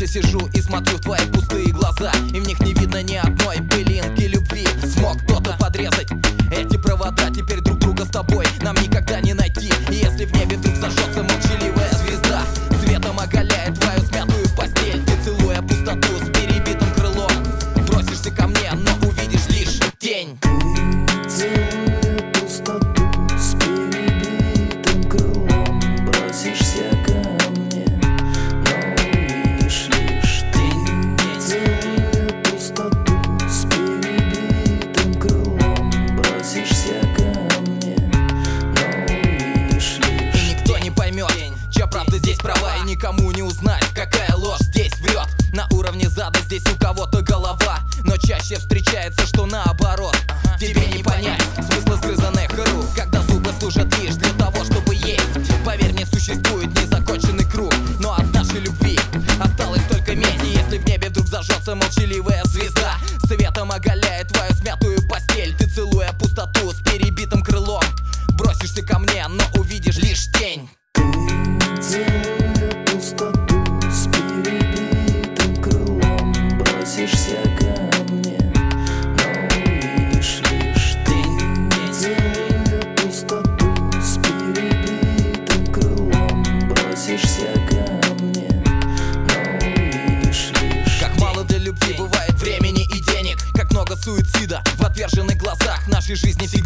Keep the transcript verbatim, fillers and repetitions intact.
Молча сижу и смотрю в твои пустые глаза, и в них не видно ни одной пылинки любви. Смог кто-то подрезать эти провода, теперь друг друга с тобой нам никогда не найти. И если в небе вдруг зажжется молчаливая звезда, светом оголяет твою смятую постель, ты, целуя пустоту с перебитым крылом, бросишься ко мне, но увидишь лишь тень. Правда здесь права, и никому не узнать, какая ложь здесь врет. На уровне зада здесь у кого-то голова, но чаще встречается, что наоборот. Тебе не понять смысла сгрызанных рук, когда зубы служат лишь для того, чтобы есть. Поверь мне, существует незаконченный круг, но от нашей любви осталось только месть. И если в небе вдруг зажжется молчаливая звезда, светом оголяет твою смятую постель, ты, целуя пустоту с перебитым крылом, бросишься ко мне, но увидишь лишь тень. Целуя пустоту с перебитым крылом, бросишься ко мне, но увидишь лишь тень. Целуя пустоту с перебитым крылом, бросишься ко мне, но увидишь лишь Как мало для любви бывает времени и денег, как много суицида в отверженных глазах. Нашей жизни всегда